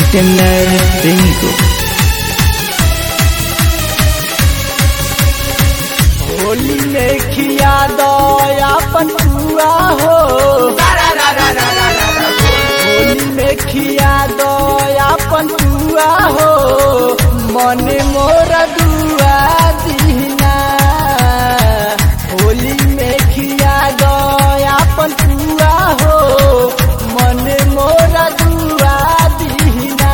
जितेंद्र रिंकू। होली में खिया दो अपन पुआ हो, होली में खिया दो अपन पुआ हो, मन मोर दुआ दीना। होली में खिया दो अपन पुआ हो, मन मोर दुआ दीना।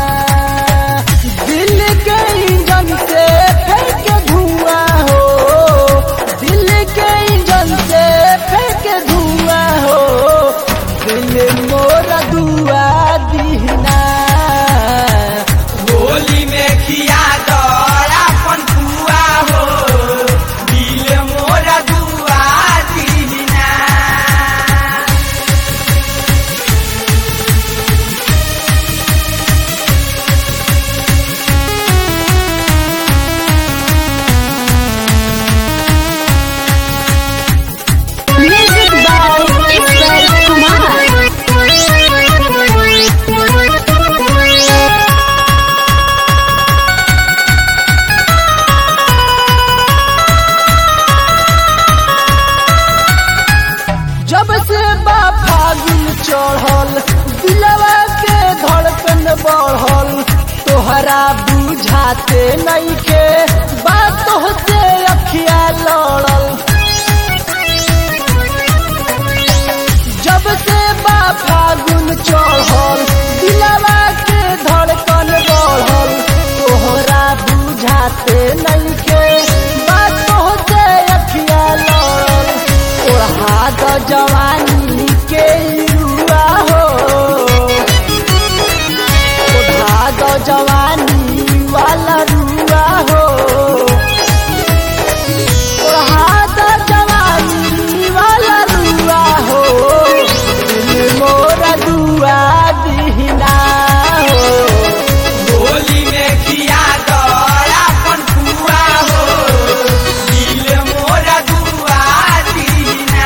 दिल के इंजन से फेंक धुआं हो, दिल के इंजन से फेंक धुआं हो, दिल मोर दुआ दीना। होली में खिया दो अपन पुआ हो, दिल मोर दुआ दीना। Music by Ismail Kumar. जब से बा फागुन चढ़ल, दिलवा के धड़कन बढ़ल, तोहरा बुझाते नइखे बातों से अखिया लड़ल। जब से बा फागुन चढ़ल, दिलवा के धड़कन बढ़ल, तोहरा बुझाते नइखे बातों से अखिया लड़ल। ओढ़ा द जवानी के रुआ हो, ओढ़ा द जवानी वाला रुआ हो, ओढ़ा द जवानी वाला रुआ हो, दिल मोर दुआ दीना हो। होली में खिया दो अपन पुआ हो, दिल मोर दुआ दीना।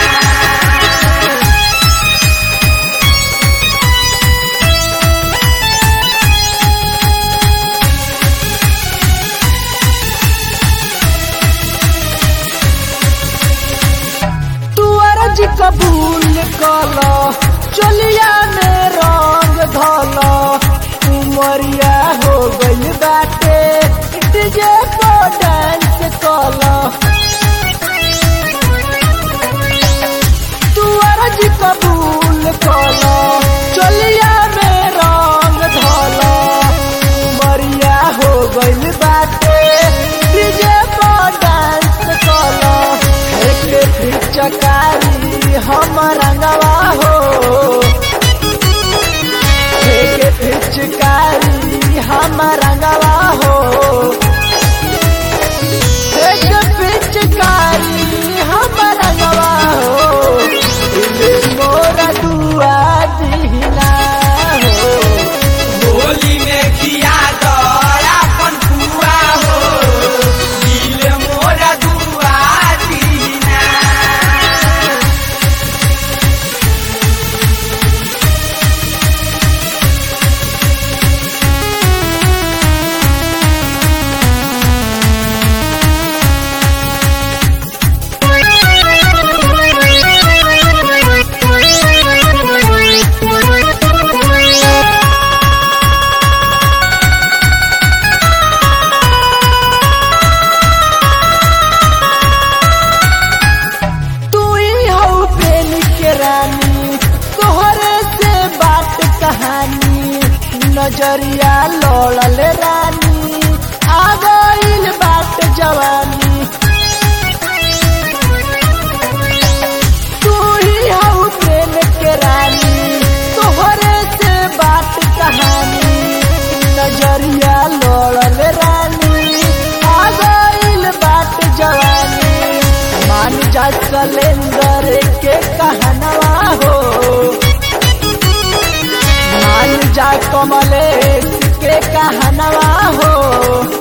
तू अर्ज कबूल कलो, चलिया में रंग धलो, उमरिया हो गइल बाटे, डीजे पर डांस कलो। तू अर्ज कबूल कलो, चलिया में रंग धलो, उमरिया हो गइल बाटे, डीजे पर डांस कलो। एक पिचकारी हम रंगवा हो, एक पिचकारी हम रंगवा हो, एक पिचकारी हम रंगवा हो, दिल मोर दुआ दीना हो। होली में खिया दो अपन पुआ हो, दिल मोर दुआ दीना। तू ही हो प्रेम के रानी, तोहरे से बात कहानी, नजरिया लड़ल रानी, आ गइल बात जवानी। तू ही हो प्रेम के रानी, तोहरे से बात कहानी, नजरिया लड़ल रानी, आ गइल बात जवानी। मान जा सलेंदर के कहनवा हो, मान जा कमलेश के कहनवा हो,